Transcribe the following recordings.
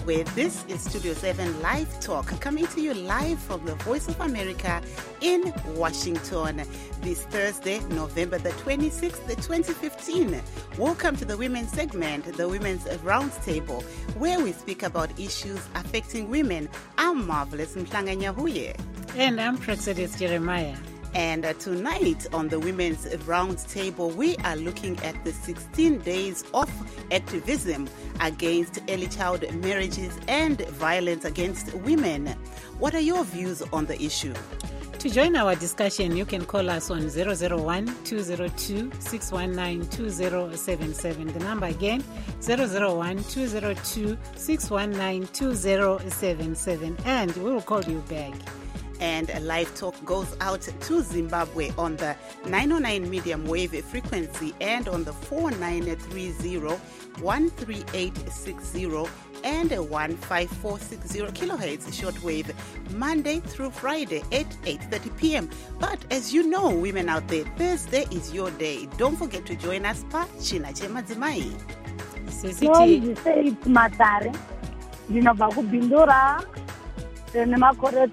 Zimbabwe. This is Studio 7 Live Talk, coming to you live from the Voice of America in Washington. This Thursday, November the 26th, 2015. Welcome to the women's segment, the Women's Roundtable, where we speak about issues affecting women. I'm Marvelous Mhlanga Nyahuye. And I'm Praxedis Jeremiah. And tonight on the Women's Roundtable, we are looking at the 16 days of activism against early child marriages and violence against women. What are your views on the issue? To join our discussion, you can call us on 001-202-619-2077. The number again, 001-202-619-2077. And we will call you back. And Live Talk goes out to Zimbabwe on the 909 medium wave frequency and on the 4930, 13860 and 15460 kilohertz shortwave, Monday through Friday at 8:30 p.m. But as you know, women out there, Thursday is your day. Don't forget to join us pa China Chemadzimai. No, you say it's Matare. You know, Bakubindura. And I'm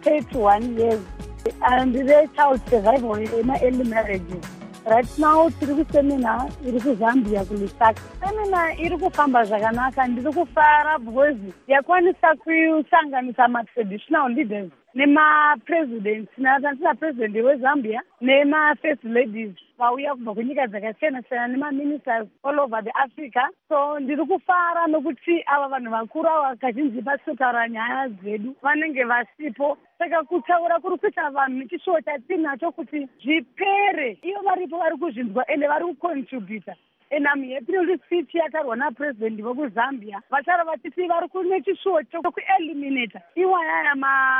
31 years. And the child survival in my early marriages. Right now, through seminar, it is Zambia to start. Seminar, it is Kamba Zaganaka and it is Fara Bozi. Yakwan Saku Sangam some traditional leaders. Nema president, Nazansa president of Zambia, Nema first ladies, we have Bogunika Zagasena, Nema ministers all over the Africa. So, Ndiruku Fara, Noguchi, Avanakura, Kajinzi Basukaranya, Zedu, Vanenge Vasipo, Sakakuta, Kurukuta, Mikisho, Tatina, Chokuti, Jipere, Yomariko, and Evaru contributor. And I'm here to see theater when I'm president of Zambia. But I was to see Varuku show to eliminate. You are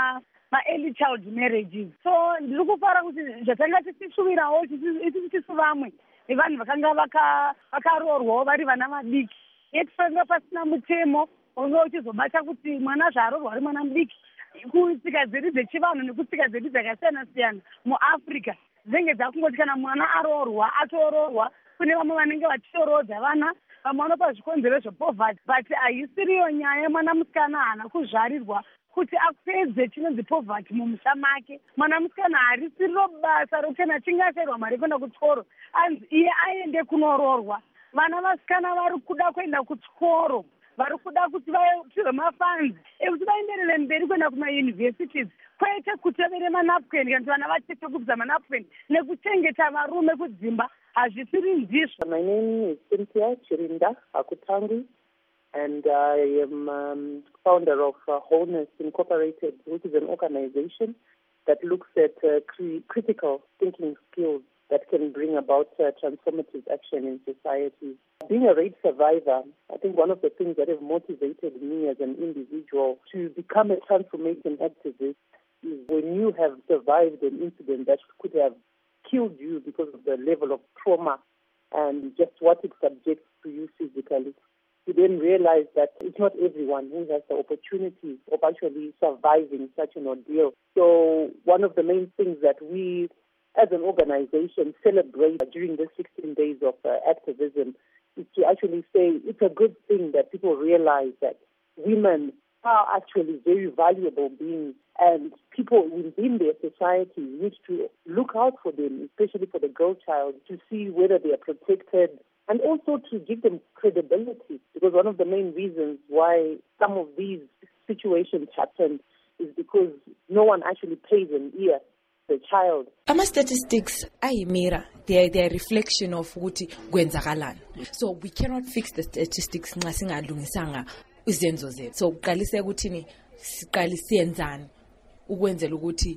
my early child marriages. So, look for the Tanga all it is family. Ivan Vakanga Vakaro, Varivanama Big. Yet from the personal Mutemo, or notice of Matakuti, Manazaro, or Manambik, who is the Chivan and the Kutika, the Gasenastian, more Africa. Then it's a Mana Arorwa, Atororwa, Punamaninga, Choro, Zavana. I'm one of us conservation poverty, but I used to be on Yamanamuskana, Kujaridwa. Kuti access the poverty mumsamake manamskana arisirobasa rokena chingaserwa mari kwenda kuchikoro and iye aende kunororwa vana vasikana vari kuda kuenda kuchikoro vari kuda kuti vapiwe mafunds ekuti vaenderere mberi kuenda kumauniversities kwete kutevere manapukeni kana vana vachete kubvisa manapukeni nekuchengeta varume kudzimba hazvisiri ndizvo. My name is Cynthia Chirinda Akutangi. And I am founder of Wholeness Incorporated, which is an organization that looks at critical thinking skills that can bring about transformative action in society. Being a rape survivor, I think one of the things that have motivated me as an individual to become a transformation activist is when you have survived an incident that could have killed you because of the level of trauma and just what it subjects to you physically. You then realize that it's not everyone who has the opportunity of actually surviving such an ordeal. So one of the main things that we, as an organization, celebrate during the 16 days of activism is to actually say it's a good thing that people realize that women are actually very valuable beings, and people within their society need to look out for them, especially for the girl child, to see whether they are protected, and also to give them credibility, because one of the main reasons why some of these situations happen is because no one actually pays an ear to the child. Statistics ayimira, they are a reflection of ukuthi kwenzakalani. So we cannot fix the statistics nxa singalungisanga izenzo zethu. So uqalise ukuthini siqale siyenzani ukwenzela ukuthi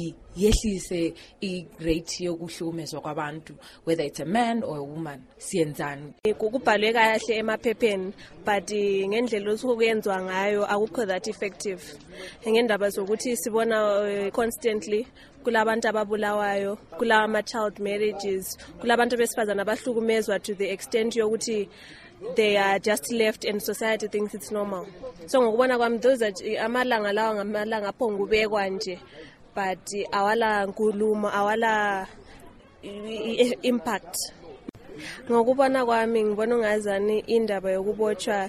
siyehlise i-rate yokuhlukumezwa kwabantu, whether it's a man or a woman, siyenzani. Kubhalwe kahle emaphepheni, but ngendlela osukuyenzwa ngayo akukho that effective. Ngendaba zokuthi sibona constantly kulabantu ababulawayo, kulama child marriages, kulabantu besifazana abahlukumezwa to the extent yokuthi they are just left and society thinks it's normal. So ngokubona kwami those amalanga lawa ngamalanga aphonga ubekwa nje, but awala nkulumo, awala impact. Ngokubona kwami ngibona ungazani indaba yokubotshwa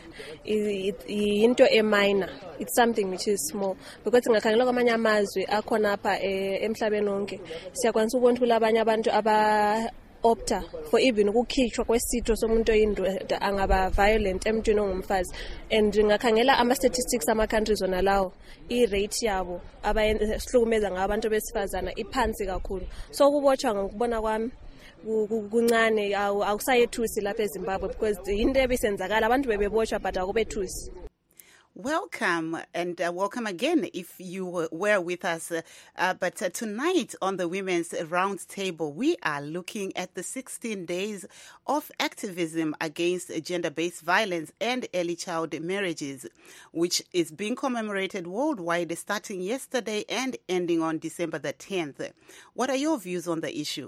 into minor. It's something which is small because ngakhangela kwamanye amazwe akhona apha emhlabeni wonke siyakwanisa ukubona ukuthi abanye abantu opta for even ukukhishwa kwesitho somuntu oyindoda angaba violent emntwini ongumfazi. And ngakhangela ama-statistics ama-countries wona lawo i-rate yabo abahlukumeza ngabantu besifazana iphansi kakhulu. So ukubotshwa ngokubona kwami kuncane awusayethusi lapha eZimbabwe because into ebisenzakala abantu bebebotshwa but akubethusi. Welcome, and welcome again if you were with us. But tonight on the Women's Roundtable, we are looking at the 16 days of activism against gender-based violence and early child marriages, which is being commemorated worldwide starting yesterday and ending on December the 10th. What are your views on the issue?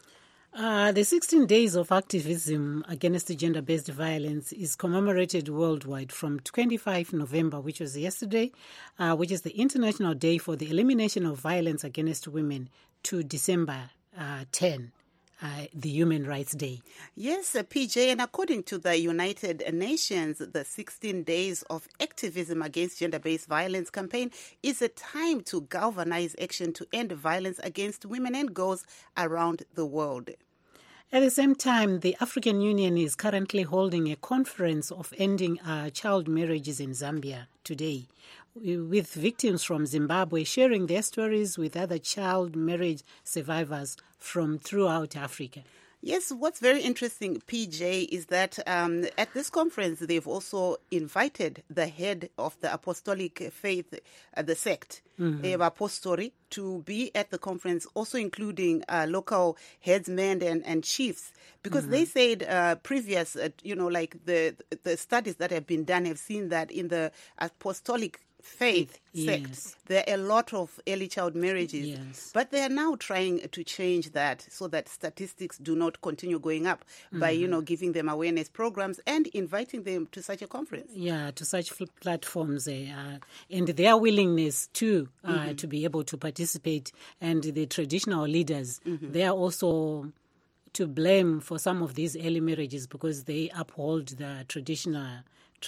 The 16 days of activism against gender-based violence is commemorated worldwide from 25 November, which was yesterday, which is the International Day for the Elimination of Violence Against Women, to December 10. The Human Rights Day. Yes, PJ, and according to the United Nations, the 16 days of activism against gender-based violence campaign is a time to galvanize action to end violence against women and girls around the world. At the same time, the African Union is currently holding a conference of ending child marriages in Zambia today, with victims from Zimbabwe sharing their stories with other child marriage survivors from throughout Africa. Yes, what's very interesting, PJ, is that at this conference, they've also invited the head of the apostolic faith, the sect, Apostoli, to be at the conference, also including local headsmen and chiefs, because they said previous, like the studies that have been done have seen that in the apostolic faith sect, there are a lot of early child marriages, but they are now trying to change that so that statistics do not continue going up by, giving them awareness programs and inviting them to such a conference. Yeah, to such platforms, and their willingness to be able to participate, and the traditional leaders, they are also to blame for some of these early marriages because they uphold the traditional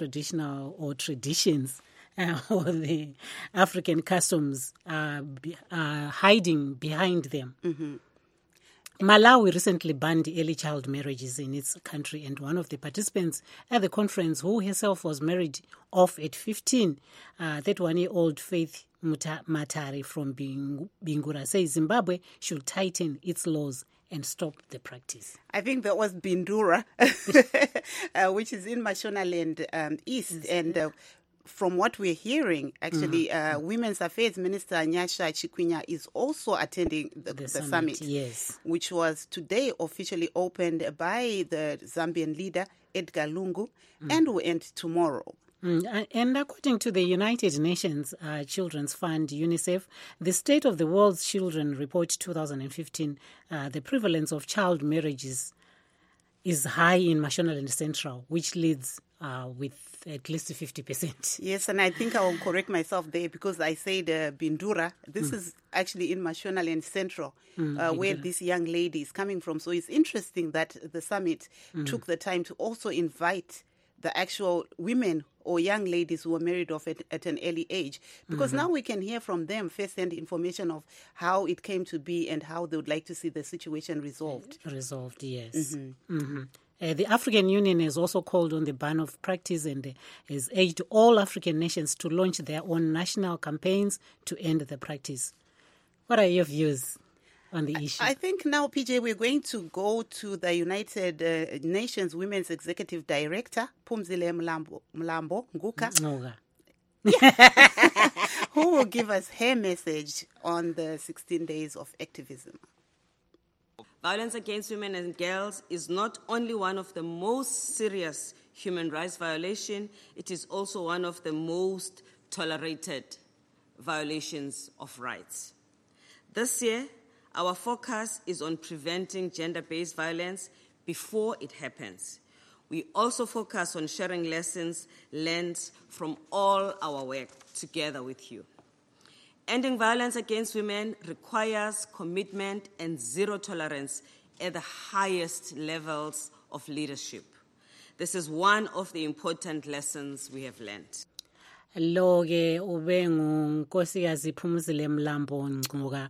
traditions. Or the African customs hiding behind them. Malawi recently banned early child marriages in its country, and one of the participants at the conference, who herself was married off at 15, 31-year-old Faith Matari from Bingura, says Zimbabwe should tighten its laws and stop the practice. I think that was Bindura, which is in Mashonaland East, and from what we're hearing, actually, Women's Affairs Minister Nyasha Chikwinya is also attending the summit, yes, which was today officially opened by the Zambian leader, Edgar Lungu, and will end tomorrow. And according to the United Nations Children's Fund, UNICEF, the State of the World's Children Report 2015, the prevalence of child marriages is high in Mashonaland Central, which leads with at least 50%. Yes, and I think I will correct myself there because I said Bindura. This is actually in Mashonaland Central, where this young lady is coming from. So it's interesting that the summit took the time to also invite the actual women or young ladies who were married off at an early age, because now we can hear from them first-hand information of how it came to be and how they would like to see the situation resolved. Resolved, yes. The African Union has also called on the ban of practice and has urged all African nations to launch their own national campaigns to end the practice. What are your views on the issue? I think now, PJ, we're going to go to the United Nations Women's Executive Director, Phumzile Mlambo Nguka, who will give us her message on the 16 days of activism. Violence against women and girls is not only one of the most serious human rights violations, it is also one of the most tolerated violations of rights. This year, our focus is on preventing gender-based violence before it happens. We also focus on sharing lessons learned from all our work together with you. Ending violence against women requires commitment and zero tolerance at the highest levels of leadership. This is one of the important lessons we have learned. Lo-ke ube ngunkosikazi Phumzile Mlambo Ngcuka,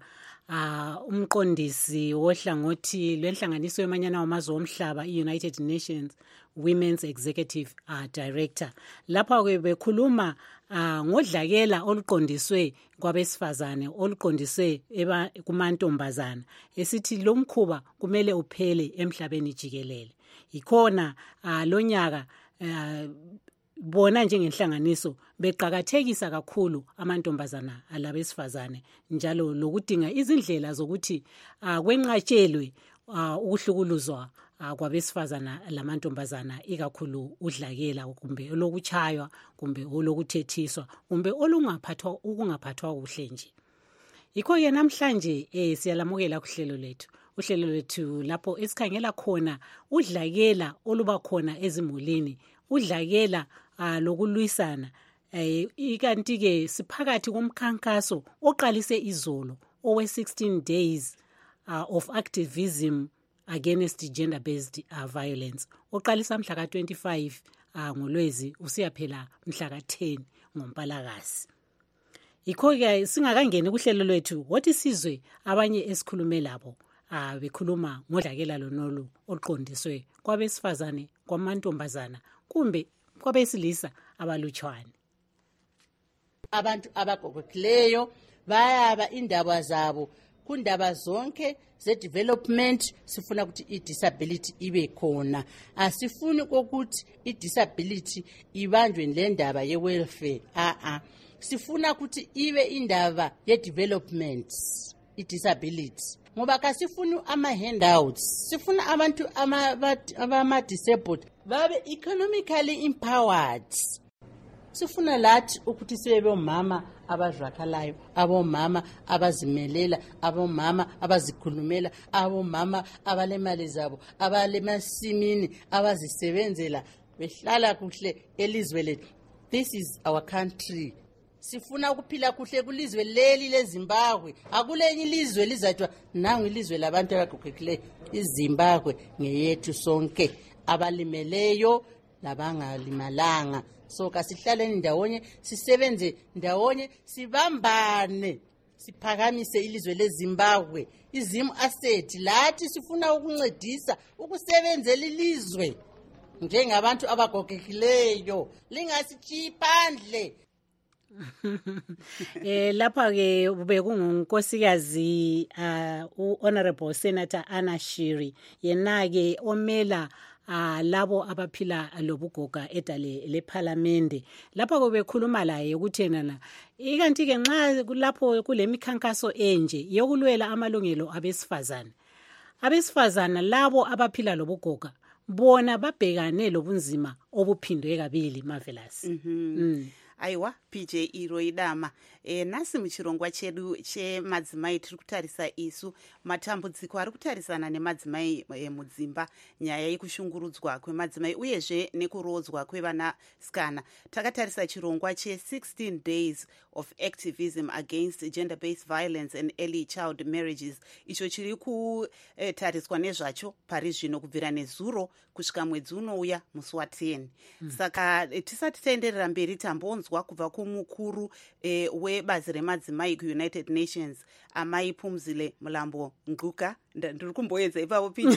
umqondisi wohlangothi lwenhlanganiso yamanyana wamazwe omhlaba i-United Nations Women's Executive Director. Lapha ke bekhuluma ngodlakela oluqondiswe kwabesifazane, oluqondiswe kumantombazana, esithi lo mkhuba kumele uphele emhlabeni jikelele. Ikhona lonyaka bona njengenhlanganiso beqhakathekisa kakhulu amantombazana alabesifazane njalo lokudinga izindlela zokuthi kwenqatshelwe ukuhlukuluzwa kwabesifazana lamantombazana, ikakhulu udlakela kumbe olokuchaywa kumbe olokuthethiswa kumbe ukungaphathwa kuhle nje. Yikho-ke namhlanje siyalamukela kuhlelo lethu lapho esikhangela khona udlakela oluba khona ezimulini, udlakela lokulwisana. Ikanti-ke siphakathi komkhankaso oqalise izolo owe-16 days of activism against gender-based violence, oqalisa mhla ka-25 ngoLwezi usiyaphela mhla ka-10 ngoMpalakazi. Yikho-ke singakangeni kuhlelo lwethu wothi sizwe abanye esikhulume labo bekhuluma ngodlakela lonolu oluqondiswe kwabesifazane, kwamantombazana kumbe kwabesilisa abalutshwane. Abantu abagogekileyo bayaba indaba zabo kundaba zonke ze-development. Sifuna ukuthi i-disability ibe khona, asifuni ukuthi i-disability ibanjwe le ndaba ye-welfare. Sifuna ukuthi ibe indaba ye-development i-disability, ngoba kasifuni ama-handouts. Sifuna abantu abama-disabled babe economically empowered. Sifuna lathi ukuthi sibe omama abazwakhalayo, abomama abazimelela, abomama abazikhulumela, abomama abalemali zabo, abalemasimini abazisebenzela, behlala kuhle elizwe lethu. This is our country. Sifuna ukuphila kuhle kulizwe leli leZimbabwe. Akulenye ilizwe lizathiwa nangu ilizwe labantu abagogekileyo. iZimbabwe ngeyethu sonke, abalimeleyo labangalimalanga. So kasihlaleni ndawonye, sisebenze ndawonye, sibambane, siphakamise ilizwe leZimbabwe. Izim asset lathi sifuna ukuncedisa ukusebenzela ilizwe njengabantu abagogekileyo, lingasichiphandle. Lapha ke bekungunkosikazi Honorable Senator Anna Shiri, yena ke omela labo abaphila lobugoga edale leParliament. Lapha bekhuluma laye ukuthi yena ikanti ke nxa lapho kulemikhankaso enje yokulwela amalungelo abesifazana labo abaphila lobugoga bona babhekane lobunzima obuphindwe kabili Marvelous. Aiwa PJ Iroidama, nasi muchirongwa chedu chemadzimai tiri kutarisa isu matambudziko ari kutarisana nemadzimai mudzimba, nyaya yekushungurudzwa kwemadzimai uyezve nekurodzwa kwevanasikana. Takatarisa chirongwa che16 days of activism against gender-based violence and early child marriages, icho chiri kutariswa nezvacho pari zvino kubvira nezuro kusvika mwedzi unouya musi wa10. Saka tisati taenderera mberi tambonzwa kubva kumukuru webazi remadzimai kuUnited Nations, amai Phumzile Mlambo Ngcuka. Ndiri kumboedza ipapo PJ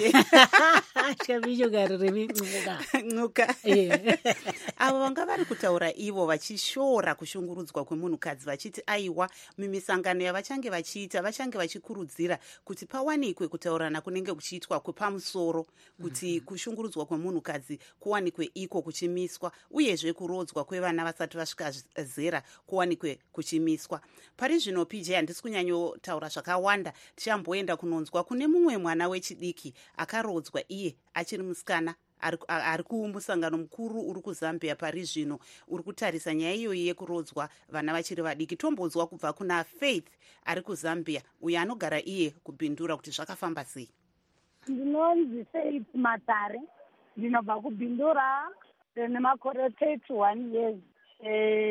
Ngcuka. Avo vanga vari kutaura ivo vachishora kushungurudzwa kwemunhukadzi, vachiti aiwa mimisangano yavachange vachiita vachange vachikurudzira kuti pawanikwe kutaurana kunenge kuchiitwa kwepamusoro, kuti kushungurudzwa kwemunhukadzi kuwanikwe iko kuchimiswa, uyezve kurodzwa kwevana vasati vasvika zera kuwanikwe kuchimiswa. Pari zvino PJ handisi kunyanyotaura zvakawanda, tichamboenda kunonzwa kune mumwe mwana wechidiki akarodzwa iye achiri musikana, ari kumusangano mukuru uri kuZambia pari zvino uri kutarisa nyaya iyoyi yekurodzwa vana vachiri vadiki. Tombonzwa kubva kuna Faith ari kuZambia, uyo anogara iye kubhindura kuti zvakafamba sei. Ndinonzi Faith Matare, ndinobva kubhindura, nemakore 31 years.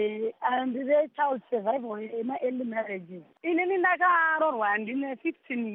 Ndine child survival ema early marriages. Inini ndakarorwa ndine 15 years.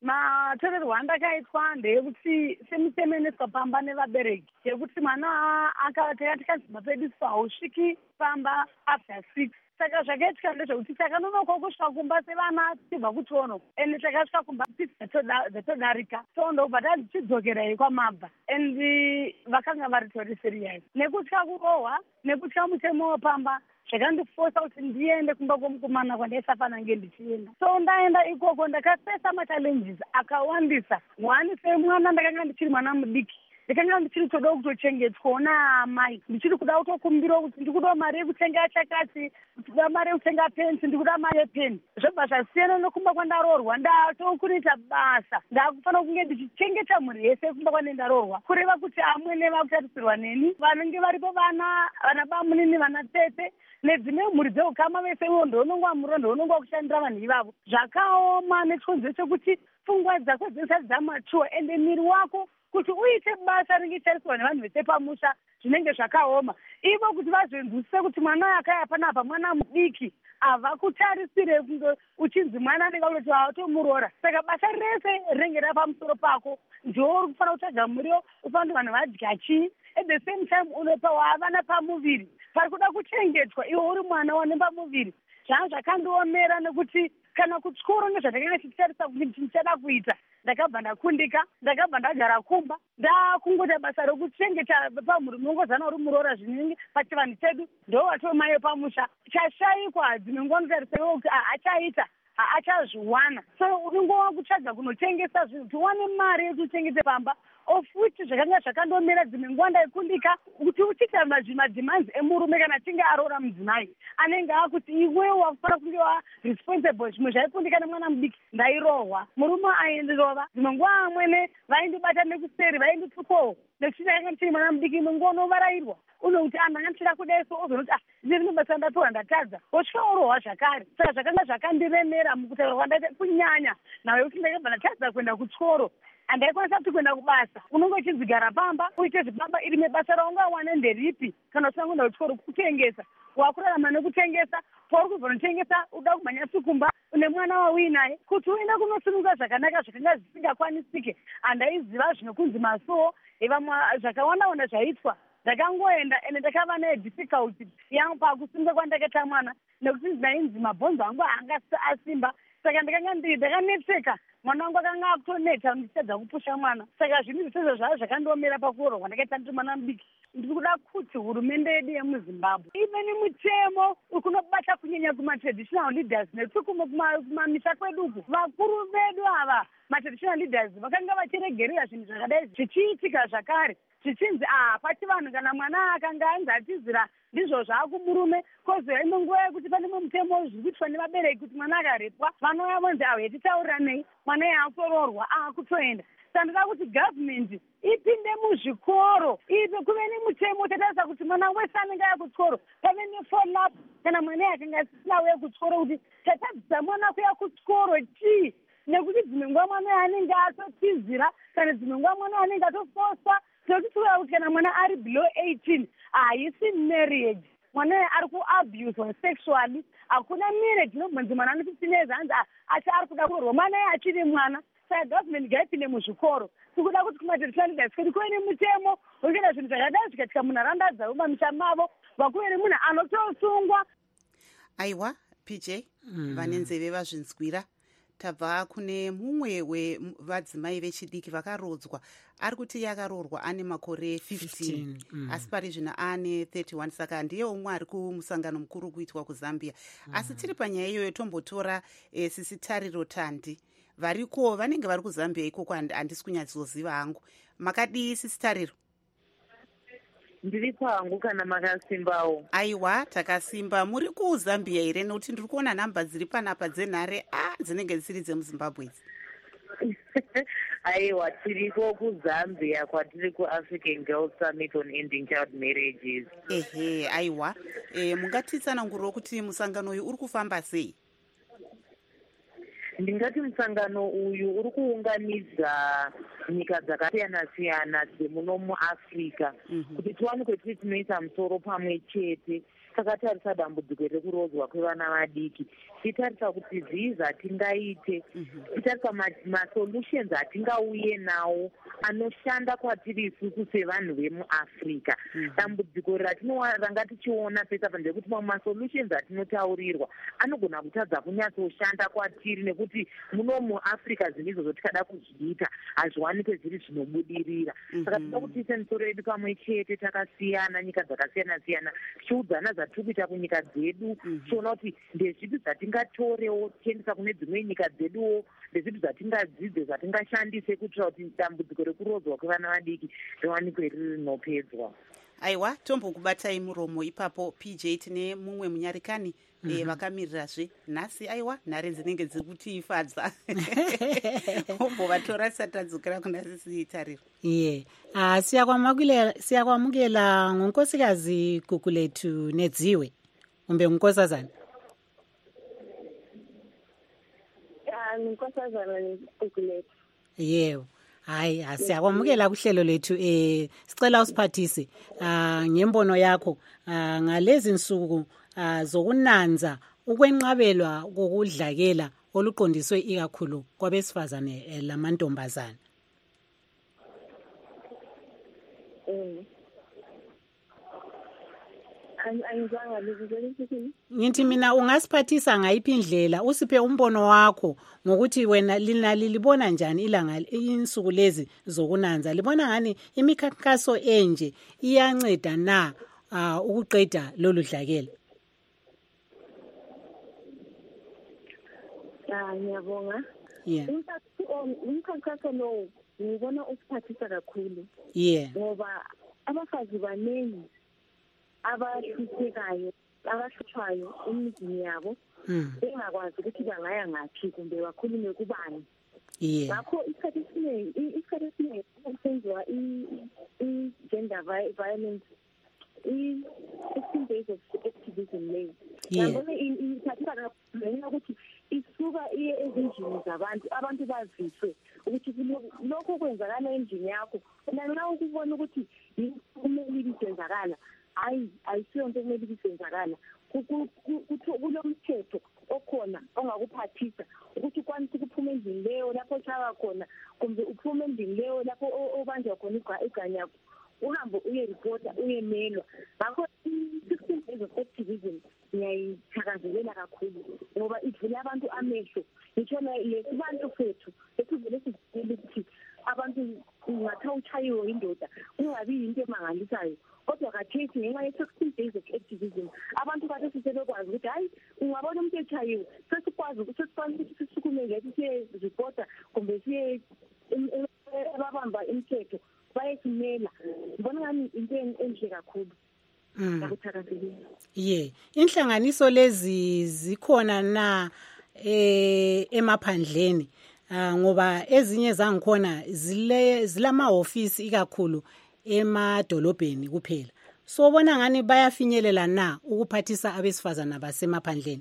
matorerwa andakaitwa ndeyekuti semitemo inoiswa pamba nevabereki yekuti mwana takakanzima pedu hausviki pamba after 6. Saka zvakaitika ndezvekuti takanonoka kusvika kumba sevana tichibva kutono ende takasvika kumba dzatodarika so ndobva tichidzokera kwamabva and vakanga vari 23 years nekutya kurohwa nekutya mutemo wepamba zvakandifosa kuti ndiende kumba kwomukomana kwandaisafana nge ndichienda so ndaenda ikoko ndakapesa machallenges akawandisa one semwana ndakanga ndichiri mwana mudiki ndakanga ndichiri kutoda kutochengetwawo naamai ndichiri kuda kutokumbira kuti ndikuda mari yekutenga chakati ndikuda mari yekutenga pensi ndikuda mari yepeni zvobva zvasiyana nokumba kwandaroorwa ndatokunoita basa ndakufanira kunge ndichichengeta mhuri yese kumba kwanendaroorwa kureva kuti amwene vakutarisirwa neni vanenge varipo vana bamunini vana tete nedzimwe mhuri dzeukama vese iwo ndounonga muro ndounonga kushandira vanhu ivavo zvakaoma nechikonzero chekuti pfungwa dzako dzisati dzamachuwa ende miri wako kuti uite basa ringichariswa nevanhu vese pamusha zvinenge zvakaoma ivo kuti vazvenzusise kuti mwana akaya panapa mwana mudiki havha kutarisire kunge uchinzi mwana anenge kuti hautomuroora saka basa rese rinenge rapamusoro pako ndouri kufanira kutsvaga muriwo ufanira kuti vanhu vadya chii at the same time unopawa vana pamuviri pari kuda kuchengetwa iwo uri mwana wane pamuviri zvanga zvakandiomera nekuti kana kutyoro nezvatakanga chichitarisa kuti ndichada kuita ndakabva ndakundika ndakabva ndagara kumba ndakungota basa rokuchengeta pamhuri munongozana uri muroora zvinenge pachivanhu chedu ndowatomayo pamusha chashayikwa dzimwe nguva notarisaiwo kuti achaita achazviwana so unongova kutsvaga kunotengesa zvinhu tiwane mari yekuchengete pamba of which zvakanga zvakandomera dzimwe nguva ndaikundika kuti uchiita madhimanzi emurume kana achinge aroora mudzimai anenge akuti iwe wakufanira kunge waresponsible zvimwe zvaikundika nemwana mudiki ndairohwa murume aindirova dzimwe nguva amwene vaindibata nekuseri vainditukowo nekuti ndakanga ndichiri mwana mudiki imwe nguva unovarairwa unokuti ndanga ndichida kudaiso ozonoti ndiri nobasa ndatora ndatadza wosvika orohwa zvakare saka zvakanga zvakandiremera mukutaura kwandaita kunyanya nawe kuti ndakabva ndatadza kuenda kutyoro handaikwanisa kuti kuenda kubasa unonge uchizigara pamba uite zvibaba iri mebasa raungawane nderipi kana usina kuenda kutyoro kutengesa wakurarama nekutengesa pauri kubvonotengesa uda kumhanya sikumba une mwana wauinaye kuti uine kunosununga zvakanaka zvakanga zvisingakwanisike handaiziva zvinokunzi masuo zvakawanda zvaitwa ndakangoenda ende ndakava nedifficulty yangu pakusununga kwandakaita mwana nekuti ndainzi mabhonzo angu haanga asimba saka ndakanetseka mwana wangu akanga akutoneta ndichitadza kupusha mwana saka zvinhu zvisezvo zvava zvakandiomera pakuroorwa ndakaita ndiri mwana mudiki ndiri kuda kuti hurumende yedu yemuzimbabwe ive nemutemo kunobata kunyanya kumatraditional leaders nekuti kumamisha kweduku vakuru vedu ava matraditional leaders vakanga vachiregerera zvinhu zvakadai zvichiitika zvakare zvichinzi pachivanhu kana mwana akanga anzi atizira ndizvo zvakumurume kozoya imwe nguva yekuti pane mwe mutemo zviri kuitwa nevabereki kuti mwana akarepwa vanouya vonzi hetitauriranei mwana yaakutoroorwa akutoenda saka ndoda kuti gavhmendi ipinde muzvikoro ipe kuve nemutemo tatarisa kuti mwana wese anenge akutyoro pave nefolap kana mwana yakanga asisina uya kutyoro kuti tatadzisa mwana kuya kutyoro chii nekuti dzimwe nguva mwana anenge atotizira kana dzimwe nguva mwana anenge atofoswa nekuti tiuya kuti kana mwana ari below 18 haisi marriage mwana ari kuabuswa sexually hakuna marriage inobvunzi mwana ane 15 years hanzi achi ari kuda kuroorwa mwana ye achiri mwana saka government ngaipinde muzvikoro tikuda kuti kumatraditional leaders kuti kuve nemutemo wekuita zvinhu zvakadai zvikatika munharaunda dzavo mamisha mavo vakuve nemunhu anotosungwa. aiwa PJ vane nzeve vazvinzwira. Tabva kune mumwe wevadzimai vechidiki vakarodzwa ari kuti yakaroorwa ane makore 15 asi pari zvino ane 31 saka ndiye umwe ari kumusangano mukuru kuitwa kuZambia asi tiri panyaya iyoyo tombotora sisi Tariro Tandi variko vanenge vari kuZambia ikoko handisi kunyatsoziva hangu makadii sisi Tariro? Ndiri kwangu kana makasimbawo. Aiwa takasimba. Muri kuZambia here nekuti ndiri kuona nhamba dziri panapa dzenhare dzinenge dzisiri dzemuZimbabwe idzi. Aiwa tiriko kuZambia kwatiri kuAfrican Girls Summit on Ending Child Marriages. Ehe aiwa mungatitsanangurirawo kuti musangano uyu uri kufamba sei? Ndingati musangano uyu uri kuunganidza nyika dzakasiyana-siyana dzemuno muAfrica kuti tiwane kuti tinoisa musoro pamwe chete takatarisa dambudziko rekurodzwa kwevana vadiki, tichitarisa kuti zvii zvatingaite, tichitarisa masolutions atingauye nawo anoshanda kwatiri isusu sevanhu vemuafrica. Dambudziko ranga tichiona pesapa ndekuti mamwe masolutions atinotaurirwa anogona kutadza kunyatsoshanda kwatiri, nekuti muno muafrica zvinhu izvozvo tikada kuzviita hazviwanikwe zviri zvinobudirira. Saka tinoda kutiisa misoro yedu pamwe chete, takasiyana, nyika dzakasiyana-siyana, tichiudzana zvatiri kuita kunyika dzedu, tichiona kuti ndezvipi zvatingatorewo tiendesa kune dzimwe nyika dzeduwo, ndezvipi zvatingadzidze, zvatingashandise kuitira kuti dambudziko rekurodzwa kwevana vadiki riwanikwe riri rinopedzwa. Aiwa, tombokubatai muromo ipapo PJ. Tine mumwe munyarikani vakamirirazve nhasi. Aiwa, nhare dzinenge dziri kutifadza. Ombovatora tisatadzokera kunasi tariro. Iye, siyakwamukela ngonkosikazi Gugulethu Nedziwe, umbe ngunkosazana. Ngunkosazana Gugulethu. Yebo. Hayi, siyakwamukela kuhlelo lethu. Sicela usiphathise ngembono yakho ngalezi nsuku zokunanza ukwenqabelwa kokudlakela oluqondiswe ikakhulu kwabesifazane lamantombazane. Ngithi mina ungasiphathisa ngayiphi indlela, usiphe umbono wakho ngokuthi wena lilibona njani ilanga insuku lezi zokunanza. Libona ngani imikhankaso enje iyanceda na ukuqeda lolu dlakela? Ngiyabonga. Umkhankaso lo ngibona usiphathisa kakhulu. Ngoba abafazi baningi abahluphekayo, abahluphwayo emizini yabo, bengakwazi ukuthi bangaya ngaphi kumbe bakhulume kubani. Ngakho isikhathi esiningi kusenziwa i-gender violence, i-16 days of activism leyo. Ngabona iphathisa kakhulu ukuthi isuka iye ezindlini zabantu, abantu baziswe ukuthi lokho kwenzakala endlini yakho, nxa ukubona ukuthi kumele ibisenzakala, ayisiyo nto kumele ibisenzakala. Kulomthetho okhona ongakuphathisa ukuthi kwanti kuphume endlini leyo lapho oshaya khona, kumbe uphume endlini leyo lapho obanjwa khona iganyako, uhambe uyeripota, uyemelwa. Ngakho i-16 days of activism ngiyayithakazelela kakhulu ngoba ivule abantu amehlo. Ngitsho lesibantu sethu esivele sivele ukuthi abantu ungathi uchayiwe indoda kungabi yinto emangalisayo, kodwa khathesi ngenxa ye-16 days of activism abantu khathesi sebekwazi ukuthi hayi, ungabona umuntu echayiwe sesikwazi ukuthi sisukumele siyeripota kumbe siye ababamba imithetho bayesimela. Ngibona ngani into enhle kakhulu. Inhlanganiso lezi zikhona na emaphandleni? Ngoba ezinye zangikhona zilamahofisi ikakhulu emadolobheni kuphela. So bona ngani bayafinyelela na ukuphathisa abesifazana basemaphandleni?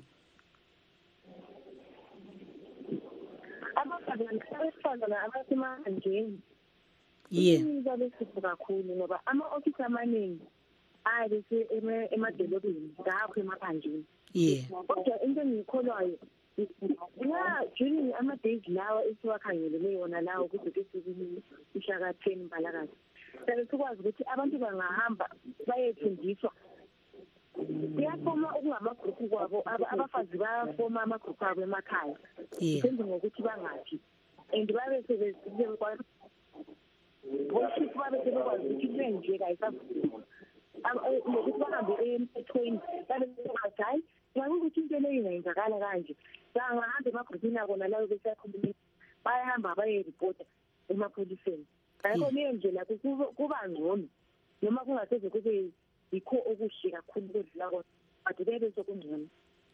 Abesifazana abasemaphandleni babesipho kakhulu ngoba ama-ofisi amaningi ayebese emadolobheni ngapho emaphandleni. Kodwa into engiyikholwayo during ama-days lawa esiwakhangelele yona lawo kuze kesuku mhla ka-10 Mbalakazi, sabe sikwazi ukuthi abantu bangahamba bayefundiswa. Kuyafoma okungamagrupu kwabo, abafazi bayafoma amagrupu abo emakhaya, depende ngokuthi bangaphi, and babe sebekwazi ukuthi kwenje nokuthi bahambe emthethweni, babe bekwazi hayi ngakukuthi into leyo ingayenzakala kanje, bangahambe emagrupini abo nalayo besakhuluma, bayahamba bayeripota emapholiseni. Ngakho leyo ndlela kuba ngcono, noma kungaseze kube yikho okuhle kakhulu kodlula kona, but bebe sokungcono.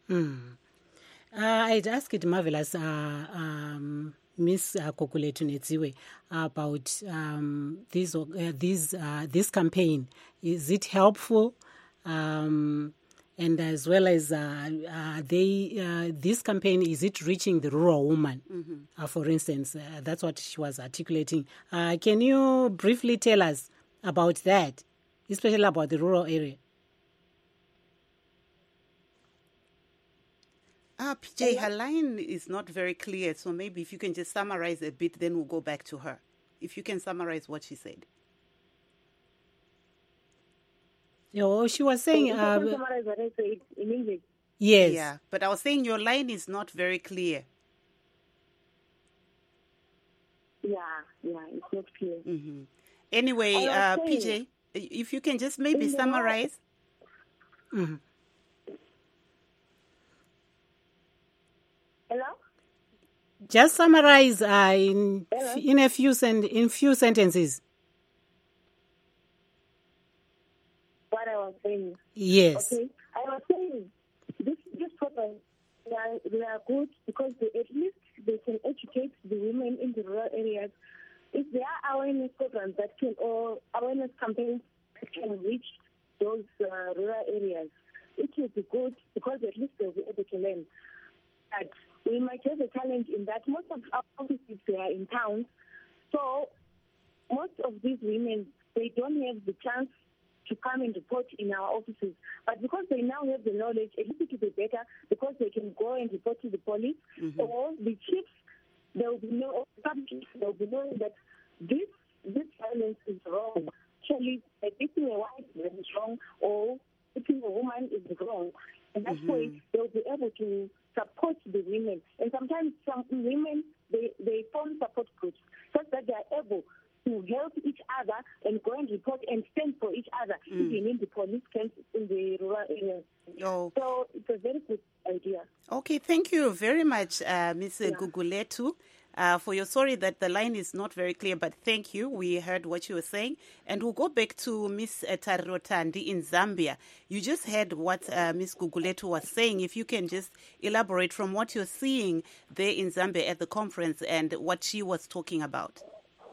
I'd ask it Marvelous Miss Gugulethu Nedziwe about this campaign. Is it helpful? And as well as this campaign, is it reaching the rural woman? For instance, that's what she was articulating. Can you briefly tell us about that, especially about the rural area? PJ, her line is not very clear, so maybe if you can just summarize a bit, then we'll go back to her. If you can summarize what she said. She was saying... can summarize what I said in English? Yes. Yeah, but I was saying your line is not very clear. Yeah, it's not clear. Mm-hmm. Anyway, PJ, if you can just maybe summarize. Mm-hmm. Hello? Just summarize in a few sentences. What I was saying. Yes. Okay. I was saying this program, they are good because at least they can educate the women in the rural areas. If there are awareness programs or awareness campaigns that can reach those rural areas, it will be good because at least they'll be able to learn. But we might have a challenge in that most of our offices they are in towns, so most of these women they don't have the chance to come and report in our offices. But because they now have the knowledge, at least it will be better because they can go and report to the police or the chiefs. There will be knowing that this violence is wrong. Actually, beating a wife is wrong or beating a woman is wrong. And that way, they'll be able to support the women. And sometimes some women, they form support groups such that they are able to help each other and go and report and stand for each other, even in the police camps in the rural areas. Oh. So it's a very good idea. Okay, thank you very much, Ms. Gugulethu. For your sorry that the line is not very clear, but thank you. We heard what you were saying. And we'll go back to Ms. Tarirotandi in Zambia. You just heard what Ms. Gugulethu was saying. If you can just elaborate from what you're seeing there in Zambia at the conference and what she was talking about.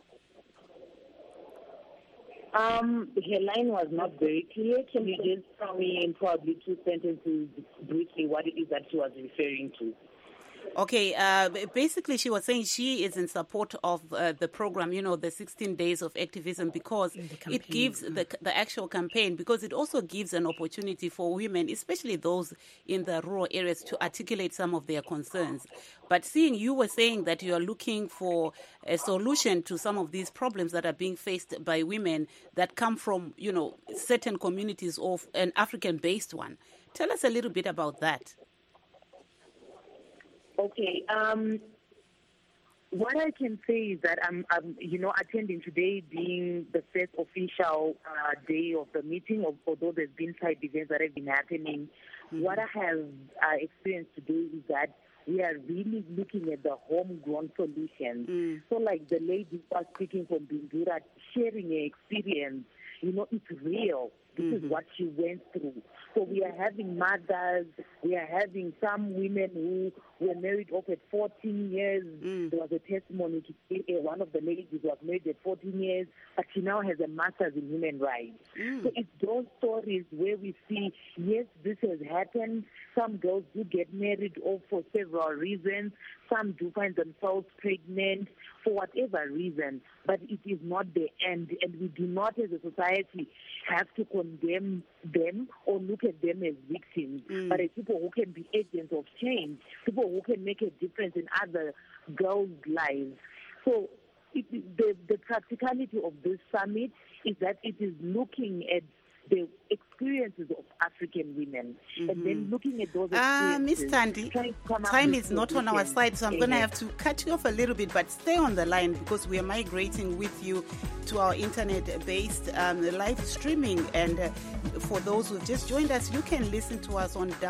Her line was not very clear. Can you just tell me in probably 2 sentences briefly what it is that she was referring to? Okay, basically she was saying she is in support of the program, the 16 days of activism, because it gives the actual campaign, because it also gives an opportunity for women, especially those in the rural areas, to articulate some of their concerns. But seeing you were saying that you are looking for a solution to some of these problems that are being faced by women that come from, certain communities of an African-based one. Tell us a little bit about that. Okay. What I can say is that I'm attending today being the first official day of the meeting, although there's been side events that have been happening. What I have experienced today is that we are really looking at the homegrown solutions. So like the lady was speaking from Bindura, sharing her experience, it's real. This is what she went through. So we are having mothers, we are having some women who were married off at 14 years. There was a testimony to say one of the ladies was married at 14 years, but she now has a master's in human rights. So it's those stories where we see, yes, this has happened. Some girls do get married off for several reasons. Some do find themselves pregnant for whatever reason, but it is not the end, and we do not as a society have to condemn them or look at them as victims, but as people who can be agents of change, people who can make a difference in other girls' lives. So the practicality of this summit is that it is looking at the experiences of African women and then looking at those experiences. Miss Tandy, time is not on our side, so I'm going to have to cut you off a little bit, but stay on the line because we are migrating with you to our internet-based live streaming. And for those who've just joined us, you can listen to us on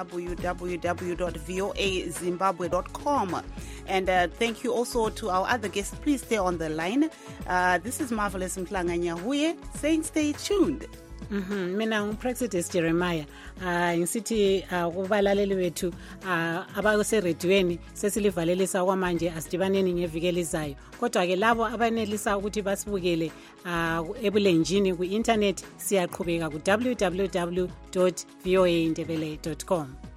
www.voazimbabwe.com. And thank you also to our other guests. Please stay on the line. This is Marvelous Mhlanga-Nyahuye saying stay tuned. Mina nguPrexidus Jeremiah ngisithi kubalaleli wethu abaseredweni sesilivalelisa kwamanje asidibaneni ngeviki elizayo, kodwa ke labo abanelisa ukuthi basibukele ebulenjini ku internet siyaqhubeka ku www.voaindebele.com.